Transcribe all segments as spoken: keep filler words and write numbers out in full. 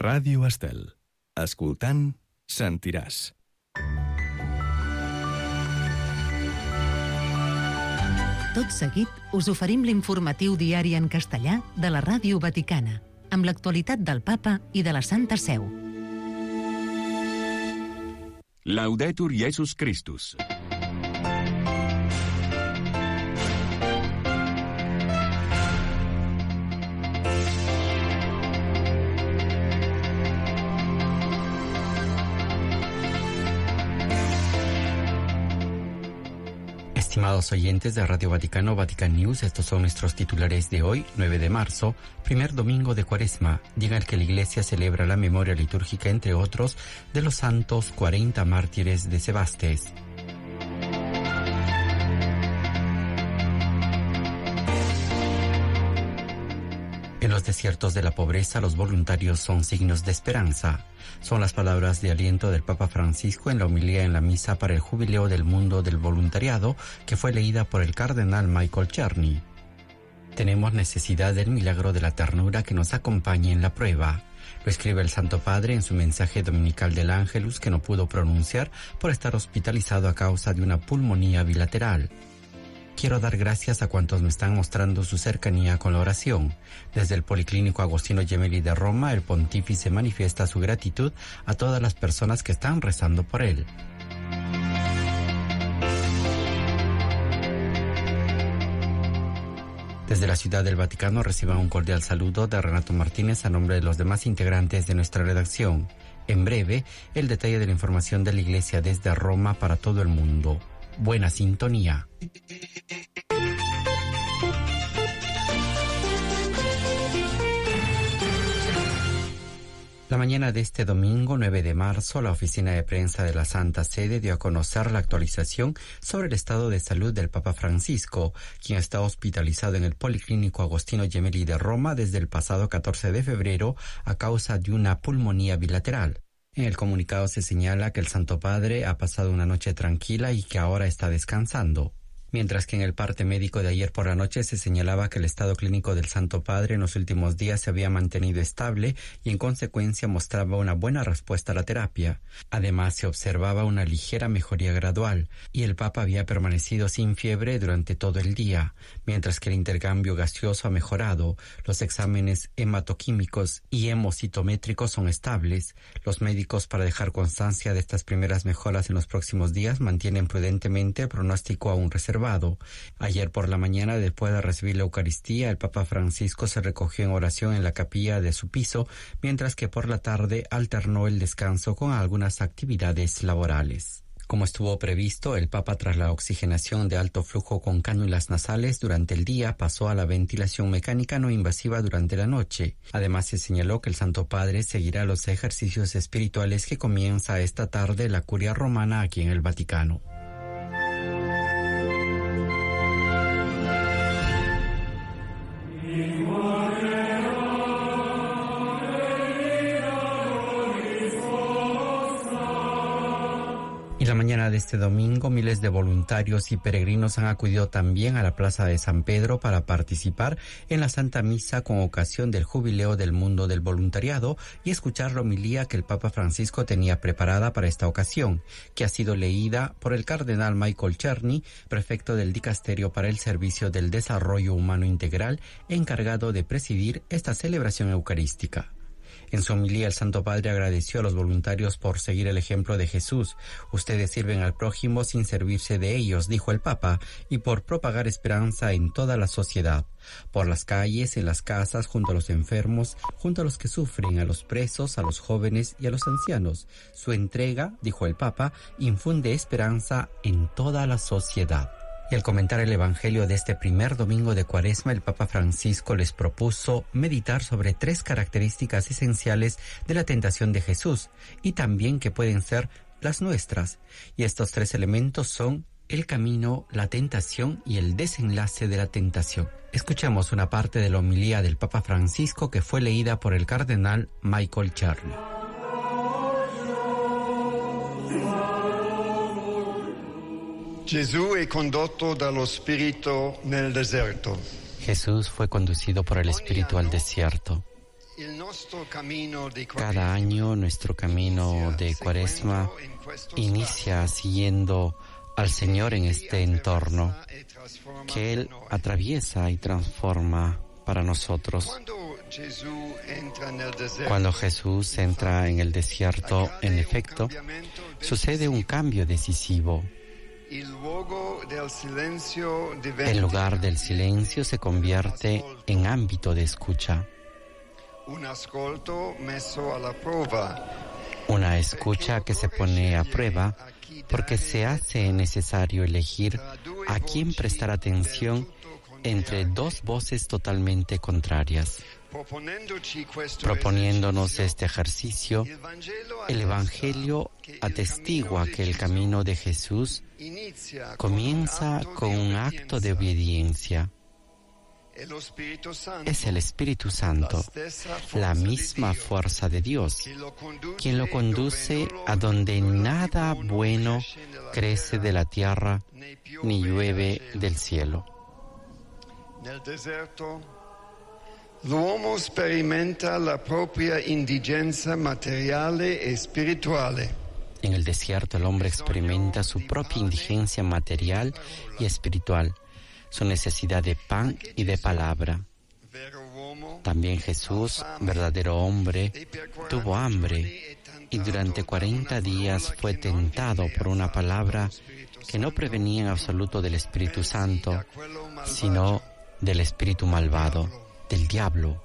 Ràdio Estel. Escoltant, sentiràs. Tot seguit, us oferim l'informatiu diari en castellà de la Ràdio Vaticana, amb l'actualitat del Papa i de la Santa Seu. Laudetur Jesus Christus. Estimados oyentes de Radio Vaticano, Vatican News, estos son nuestros titulares de hoy, nueve de marzo, primer domingo de Cuaresma, día en el que la Iglesia celebra la memoria litúrgica, entre otros, de los santos cuarenta mártires de Sebastes. En los desiertos de la pobreza, los voluntarios son signos de esperanza. Son las palabras de aliento del Papa Francisco en la homilía en la misa para el Jubileo del Mundo del Voluntariado, que fue leída por el cardenal Michael Czerny. Tenemos necesidad del milagro de la ternura que nos acompañe en la prueba. Lo escribe el Santo Padre en su mensaje dominical del Ángelus, que no pudo pronunciar por estar hospitalizado a causa de una pulmonía bilateral. Quiero dar gracias a cuantos me están mostrando su cercanía con la oración. Desde el Policlínico Agostino Gemelli de Roma, el pontífice manifiesta su gratitud a todas las personas que están rezando por él. Desde la Ciudad del Vaticano reciban un cordial saludo de Renato Martínez a nombre de los demás integrantes de nuestra redacción. En breve, el detalle de la información de la Iglesia desde Roma para todo el mundo. Buena sintonía. La mañana de este domingo nueve de marzo, la oficina de prensa de la Santa Sede dio a conocer la actualización sobre el estado de salud del Papa Francisco, quien está hospitalizado en el Policlínico Agostino Gemelli de Roma desde el pasado catorce de febrero a causa de una pulmonía bilateral. En el comunicado se señala que el Santo Padre ha pasado una noche tranquila y que ahora está descansando. Mientras que en el parte médico de ayer por la noche se señalaba que el estado clínico del Santo Padre en los últimos días se había mantenido estable y en consecuencia mostraba una buena respuesta a la terapia. Además se observaba una ligera mejoría gradual y el Papa había permanecido sin fiebre durante todo el día, mientras que el intercambio gaseoso ha mejorado, los exámenes hematoquímicos y hemocitométricos son estables. Los médicos, para dejar constancia de estas primeras mejoras en los próximos días, mantienen prudentemente el pronóstico aún reservado. Ayer por la mañana, después de recibir la Eucaristía, el Papa Francisco se recogió en oración en la capilla de su piso, mientras que por la tarde alternó el descanso con algunas actividades laborales. Como estuvo previsto, el Papa, tras la oxigenación de alto flujo con cánulas nasales durante el día, pasó a la ventilación mecánica no invasiva durante la noche. Además, se señaló que el Santo Padre seguirá los ejercicios espirituales que comienza esta tarde la Curia Romana aquí en el Vaticano. Y la mañana de este domingo, miles de voluntarios y peregrinos han acudido también a la Plaza de San Pedro para participar en la Santa Misa con ocasión del Jubileo del Mundo del Voluntariado y escuchar la homilía que el Papa Francisco tenía preparada para esta ocasión, que ha sido leída por el cardenal Michael Czerny, prefecto del Dicasterio para el Servicio del Desarrollo Humano Integral, encargado de presidir esta celebración eucarística. En su homilía, el Santo Padre agradeció a los voluntarios por seguir el ejemplo de Jesús. Ustedes sirven al prójimo sin servirse de ellos, dijo el Papa, y por propagar esperanza en toda la sociedad. Por las calles, en las casas, junto a los enfermos, junto a los que sufren, a los presos, a los jóvenes y a los ancianos. Su entrega, dijo el Papa, infunde esperanza en toda la sociedad. Y al comentar el Evangelio de este primer domingo de Cuaresma, el Papa Francisco les propuso meditar sobre tres características esenciales de la tentación de Jesús y también que pueden ser las nuestras. Y estos tres elementos son el camino, la tentación y el desenlace de la tentación. Escuchemos una parte de la homilía del Papa Francisco que fue leída por el cardenal Michael Czerny. Gesù è condotto dallo Spirito nel deserto. Jesús fue conducido por el Espíritu al desierto. Cada año nuestro camino de Cuaresma inicia siguiendo al Señor en este entorno que Él atraviesa y transforma para nosotros. Cuando Jesús entra en el desierto, en efecto, sucede un cambio decisivo. El lugar del silencio se convierte en ámbito de escucha. Una escucha que se pone a prueba porque se hace necesario elegir a quién prestar atención entre dos voces totalmente contrarias. Proponiéndonos este ejercicio, el Evangelio atestigua que el camino de Jesús comienza con un acto de obediencia. Es el Espíritu Santo, la misma fuerza de Dios, quien lo conduce a donde nada bueno crece de la tierra ni llueve del cielo. L'uomo sperimenta la propria indigenza materiale e spirituale. En el desierto el hombre experimenta su propia indigencia material y espiritual, su necesidad de pan y de palabra. También Jesús, verdadero hombre, tuvo hambre y durante cuarenta días fue tentado por una palabra que no prevenía en absoluto del Espíritu Santo, sino del espíritu malvado, del diablo.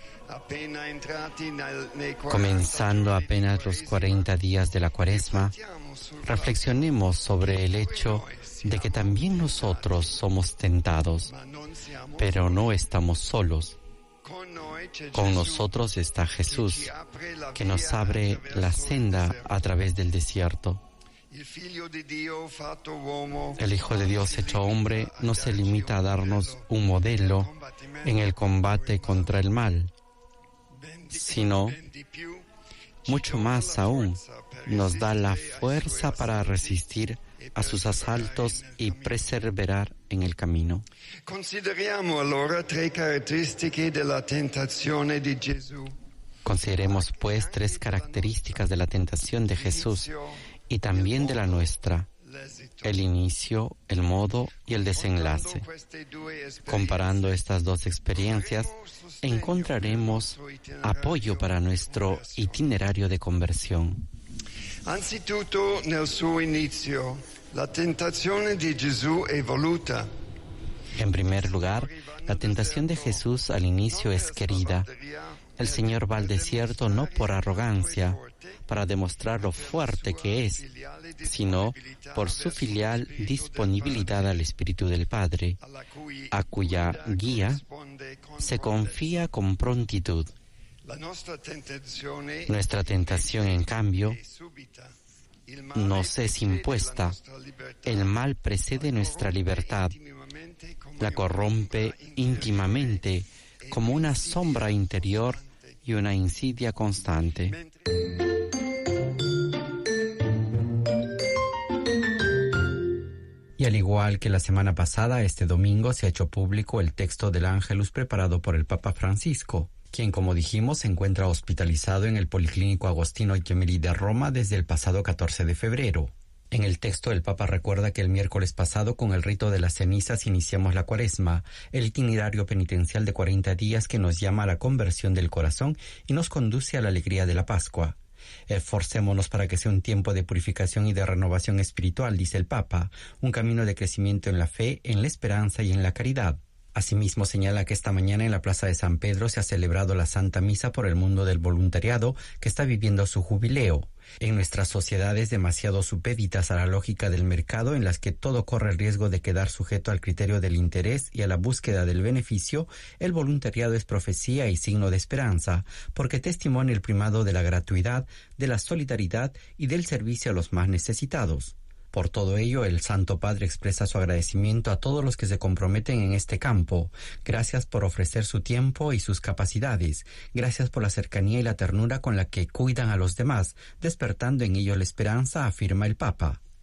Comenzando apenas los cuarenta días de la Cuaresma, reflexionemos sobre el hecho de que también nosotros somos tentados, pero no estamos solos. Con nosotros está Jesús, que nos abre la senda a través del desierto. El Hijo de Dios hecho hombre no se limita a darnos un modelo en el combate contra el mal, sino, mucho más aún, nos da la fuerza para resistir a sus asaltos y perseverar en el camino. Consideriamo allora tre caratteristiche della tentazione di Gesù. Consideremos pues tres características de la tentación de Jesús y también de la nuestra: el inicio, el modo y el desenlace. Comparando estas dos experiencias, encontraremos apoyo para nuestro itinerario de conversión. Anzitutto nel suo inizio, la tentazione di Gesù è voluta. En primer lugar, la tentación de Jesús al inicio es querida. El Señor va al desierto no por arrogancia, para demostrar lo fuerte que es, sino por su filial disponibilidad al Espíritu del Padre, a cuya guía se confía con prontitud. Nuestra tentación, en cambio, nos es impuesta. El mal precede nuestra libertad, la corrompe íntimamente como una sombra interior y una insidia constante. Y al igual que la semana pasada, este domingo se ha hecho público el texto del Ángelus preparado por el Papa Francisco, quien, como dijimos, se encuentra hospitalizado en el Policlínico Agostino Gemelli de Roma desde el pasado catorce de febrero. En el texto, el Papa recuerda que el miércoles pasado, con el rito de las cenizas, iniciamos la Cuaresma, el itinerario penitencial de cuarenta días que nos llama a la conversión del corazón y nos conduce a la alegría de la Pascua. Esforcémonos para que sea un tiempo de purificación y de renovación espiritual, dice el Papa, un camino de crecimiento en la fe, en la esperanza y en la caridad. Asimismo, señala que esta mañana en la Plaza de San Pedro se ha celebrado la Santa Misa por el mundo del voluntariado que está viviendo su jubileo. En nuestras sociedades demasiado supeditas a la lógica del mercado, en las que todo corre el riesgo de quedar sujeto al criterio del interés y a la búsqueda del beneficio, el voluntariado es profecía y signo de esperanza, porque testimonia el primado de la gratuidad, de la solidaridad y del servicio a los más necesitados. Por todo ello, el Santo Padre expresa su agradecimiento a todos los que se comprometen en este campo. Gracias por ofrecer su tiempo y sus capacidades. Gracias por la cercanía y la ternura con la que cuidan a los demás, despertando en ellos la esperanza, afirma el Papa.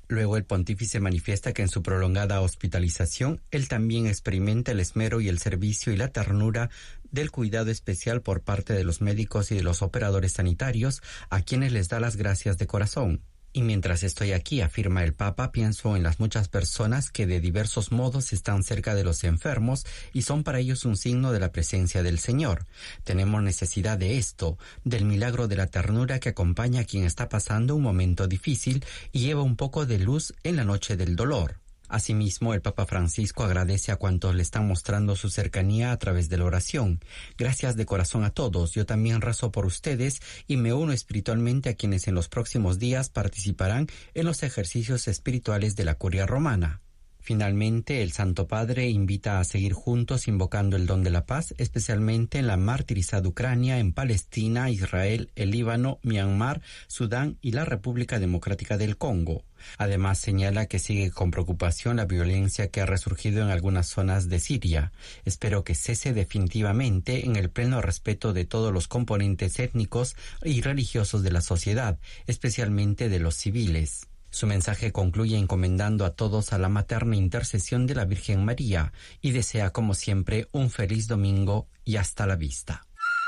Luego el pontífice manifiesta que en su prolongada hospitalización, él también experimenta el esmero y el servicio y la ternura del cuidado especial por parte de los médicos y de los operadores sanitarios, a quienes les da las gracias de corazón. Y mientras estoy aquí, afirma el Papa, pienso en las muchas personas que de diversos modos están cerca de los enfermos y son para ellos un signo de la presencia del Señor. Tenemos necesidad de esto, del milagro de la ternura que acompaña a quien está pasando un momento difícil y lleva un poco de luz en la noche del dolor. Asimismo, el Papa Francisco agradece a cuantos le están mostrando su cercanía a través de la oración. Gracias de corazón a todos. Yo también rezo por ustedes y me uno espiritualmente a quienes en los próximos días participarán en los ejercicios espirituales de la Curia Romana. Finalmente, el Santo Padre invita a seguir juntos invocando el don de la paz, especialmente en la martirizada Ucrania, en Palestina, Israel, el Líbano, Myanmar, Sudán y la República Democrática del Congo. Además, señala que sigue con preocupación la violencia que ha resurgido en algunas zonas de Siria. Espero que cese definitivamente en el pleno respeto de todos los componentes étnicos y religiosos de la sociedad, especialmente de los civiles. Su mensaje concluye encomendando a todos a la materna intercesión de la Virgen María y desea, como siempre, un feliz domingo y hasta la vista.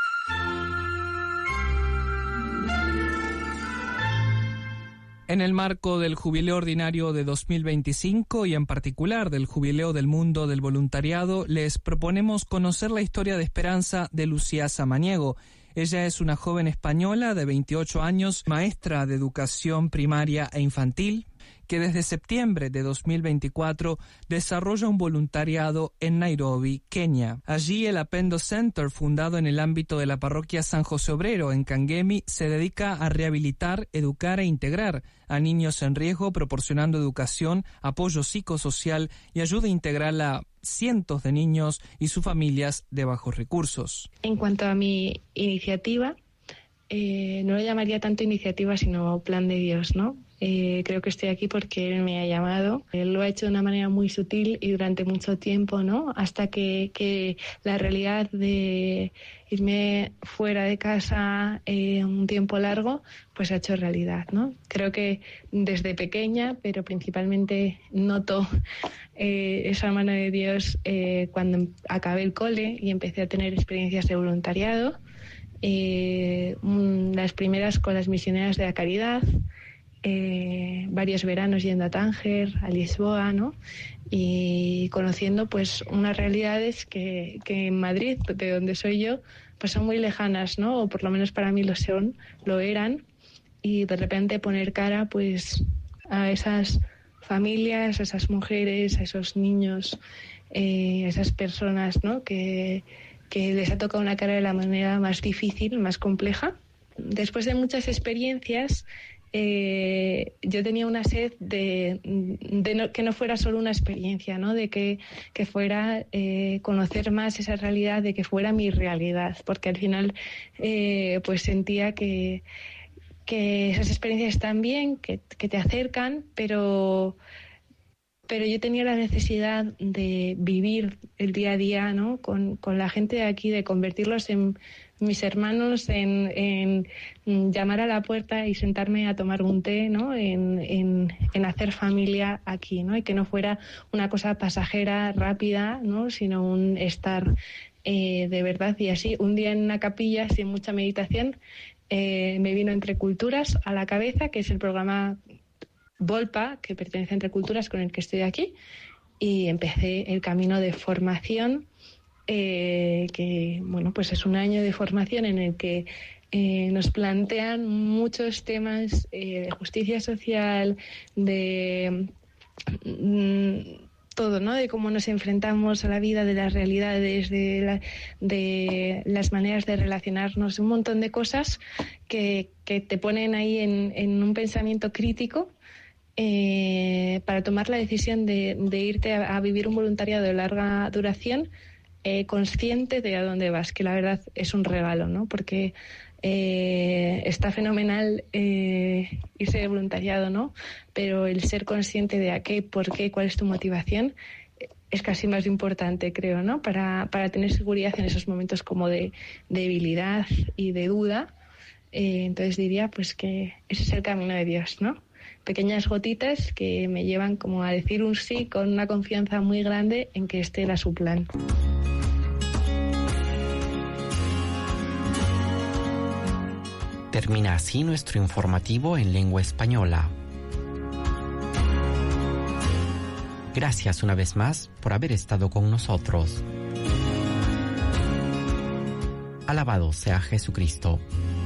En el marco del Jubileo Ordinario de dos mil veinticinco y en particular del Jubileo del Mundo del Voluntariado, les proponemos conocer la historia de esperanza de Lucía Samaniego. Ella es una joven española de veintiocho años, maestra de educación primaria e infantil, que desde septiembre de dos mil veinticuatro desarrolla un voluntariado en Nairobi, Kenia. Allí el Apendo Center, fundado en el ámbito de la parroquia San José Obrero en Kangemi, se dedica a rehabilitar, educar e integrar a niños en riesgo, proporcionando educación, apoyo psicosocial y ayuda integral a cientos de niños y sus familias de bajos recursos. En cuanto a mi iniciativa, eh, no lo llamaría tanto iniciativa, sino plan de Dios, ¿no? Eh, creo que estoy aquí porque Él me ha llamado. Él lo ha hecho de una manera muy sutil y durante mucho tiempo, ¿no? Hasta que, que la realidad de irme fuera de casa eh, un tiempo largo, pues se ha hecho realidad, ¿no? Creo que desde pequeña, pero principalmente noto eh, esa mano de Dios eh, cuando acabé el cole y empecé a tener experiencias de voluntariado. Eh, las primeras con las misioneras de la caridad, Eh, varios veranos yendo a Tánger, a Lisboa, ¿no? Y conociendo pues unas realidades que, que en Madrid, de donde soy yo, pues son muy lejanas, ¿no? O por lo menos para mí lo son, lo eran, y de repente poner cara pues a esas familias, a esas mujeres, a esos niños, eh, a esas personas, ¿no? Que, que les ha tocado una cara de la manera más difícil, más compleja. Después de muchas experiencias, Eh, yo tenía una sed de, de no, que no fuera solo una experiencia, ¿no? De que, que fuera eh, conocer más esa realidad, de que fuera mi realidad, porque al final eh, pues sentía que, que esas experiencias están bien, que, que te acercan, pero, pero yo tenía la necesidad de vivir el día a día, ¿no? con, con la gente de aquí, de convertirlos en mis hermanos, en, en llamar a la puerta y sentarme a tomar un té, ¿no? En, en, en hacer familia aquí, ¿no? Y que no fuera una cosa pasajera, rápida, ¿no? Sino un estar eh, de verdad. Y así, un día en una capilla, sin mucha meditación, eh, me vino Entre Culturas a la cabeza, que es el programa Volpa, que pertenece a Entre Culturas, con el que estoy aquí, y empecé el camino de formación. Eh, que bueno, pues es un año de formación en el que eh, nos plantean muchos temas eh, de justicia social, de mm, todo, ¿no? De cómo nos enfrentamos a la vida, de las realidades, de, la, de las maneras de relacionarnos, un montón de cosas que, que te ponen ahí en, en un pensamiento crítico. Eh, para tomar la decisión de, de irte a, a vivir un voluntariado de larga duración, Eh, consciente de a dónde vas, que la verdad es un regalo, ¿no? Porque eh, está fenomenal eh, irse de voluntariado, ¿no? Pero el ser consciente de a qué, por qué, cuál es tu motivación, es casi más importante, creo, ¿no? Para, para tener seguridad en esos momentos como de, de debilidad y de duda. Eh, entonces diría pues que ese es el camino de Dios, ¿no? pequeñas gotitas que me llevan como a decir un sí con una confianza muy grande en que este era su plan. Termina así nuestro informativo en lengua española. Gracias una vez más por haber estado con nosotros. Alabado sea Jesucristo.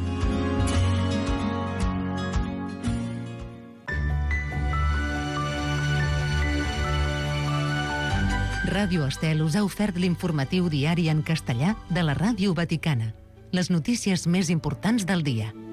Ràdio Estel us ha ofert l'informatiu diari en castellà de la Ràdio Vaticana. Les notícies més importants del dia.